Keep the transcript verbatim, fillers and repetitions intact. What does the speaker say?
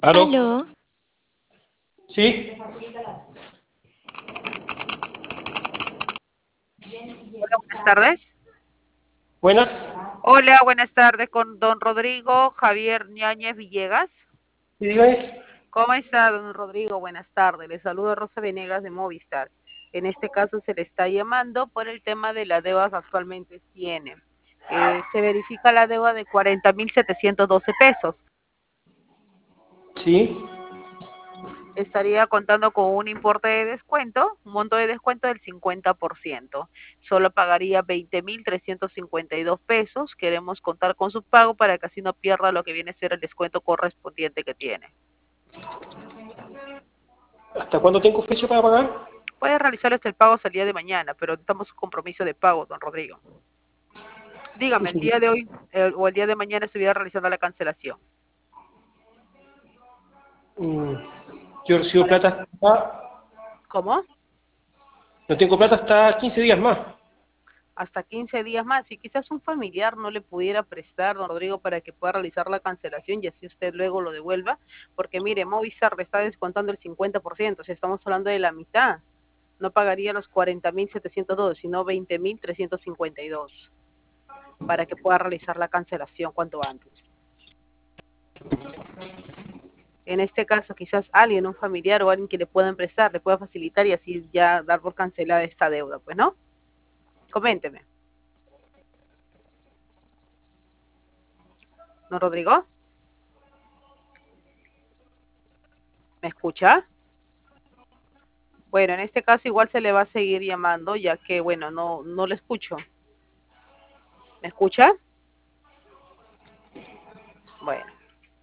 ¿Aló? Aló, ¿Sí? Hola, buenas tardes. ¿Buenas? Hola, buenas tardes con don Rodrigo Javier Ñáñez Villegas. ¿Sí, dígame? ¿Cómo está, don Rodrigo? Buenas tardes. Le saludo Rosa Venegas de Movistar. En este caso se le está llamando por el tema de la deuda que actualmente tiene. Eh, se verifica la deuda de cuarenta mil setecientos doce pesos. Sí. Estaría contando con un importe de descuento, un monto de descuento del cincuenta por ciento. Solo pagaría veinte mil trescientos cincuenta y dos pesos. Queremos contar con su pago para que así no pierda lo que viene a ser el descuento correspondiente que tiene. ¿Hasta cuándo tengo fecha para pagar? Puede realizar este el pago hasta el día de mañana, pero necesitamos un compromiso de pago, don Rodrigo. Dígame, el día de hoy eh, o el día de mañana estuviera realizando la cancelación. Mm, yo recibo Para, plata hasta... ¿Cómo? No tengo plata hasta quince días más. Hasta quince días más. Si quizás un familiar no le pudiera prestar, don Rodrigo, para que pueda realizar la cancelación y así usted luego lo devuelva, porque mire, Movistar le está descontando el cincuenta por ciento, si estamos hablando de la mitad, no pagaría los cuarenta mil setecientos dos, sino veinte mil trescientos cincuenta y dos, para que pueda realizar la cancelación cuanto antes. En este caso, quizás alguien, un familiar o alguien que le pueda prestar, le pueda facilitar y así ya dar por cancelada esta deuda, pues, ¿no? Coménteme. ¿Don Rodrigo? ¿Me escucha? Bueno, en este caso igual se le va a seguir llamando, ya que, bueno, no, no le escucho. ¿Me escucha? Bueno.